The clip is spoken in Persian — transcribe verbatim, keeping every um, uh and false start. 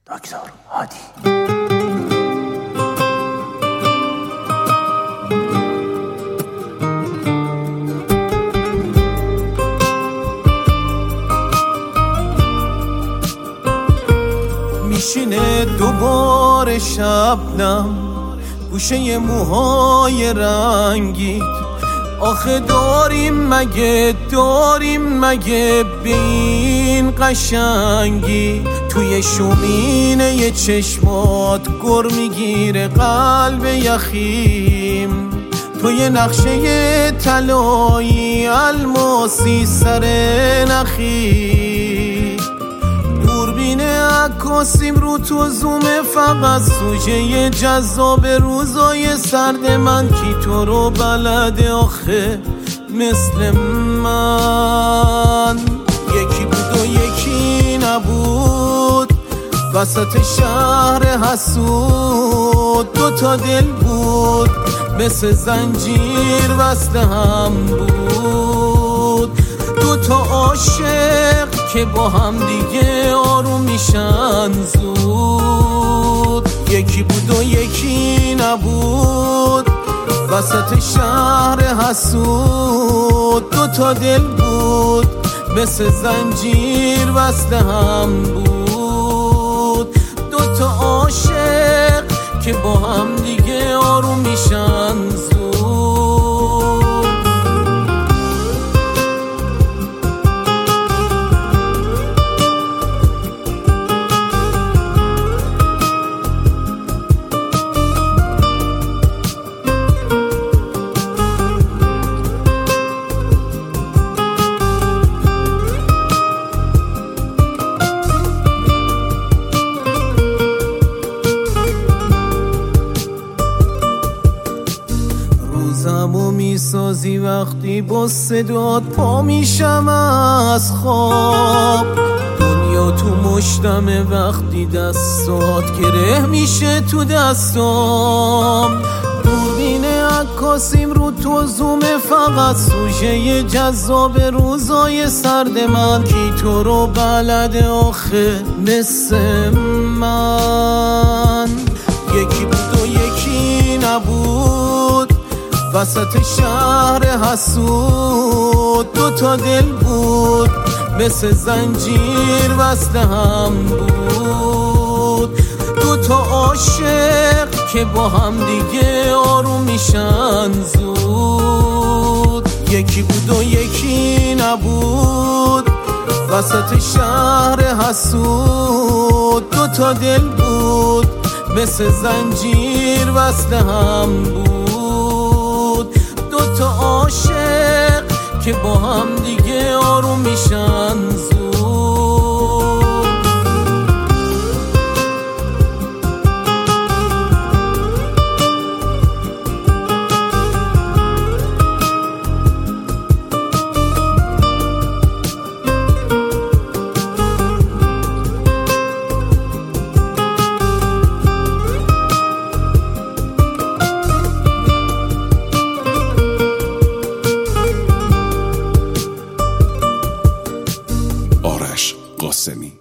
دکتر هادی. میشینه دوباره شبنم گوشه موهای رنگیت، آخه داریم مگه داریم مگه به این قشنگی؟ توی شومینه چشمات گر میگیره قلب یخیم، توی نقشه طلایی الماسی سر نخی، دوربین عکاسیم رو تو زومه فقط سوژه جذاب روزای سرد من، کی تو رو بلده آخه مثل من؟ یکی بود و یکی نبود وسط شهر حسود، دوتا دل بود مثل زنجیر وصل هم بود، دوتا عاشق که با هم دیگه آروم میشن زود. یکی بود و یکی نبود وسط شهر حسود، دوتا دل بود مثل زنجیر وصل هم بود، دوتا عاشق که با هم دیگه آروم میشن زود. روزمو میسازی وقتی با صدات پا میشم از خواب، دنیا تو مشتمه وقتی دستات گره میشه تو دستام، دوربین عکاسیم رو تو زومه فقط سوژه جذاب روزای سرد من، کی تو رو بلده آخه مثل من؟ یکی بود و یکی نبود وسط شهر حسود، دوتا دل بود مثل زنجیر وصل هم بود، دوتا عاشق که با هم دیگه آروم میشن زود. یکی بود و یکی نبود وسط شهر حسود، دوتا دل بود مثل زنجیر وصل هم بود، دوتا عاشق که با هم دیگه آروم میشن زود. آرش قاسمی.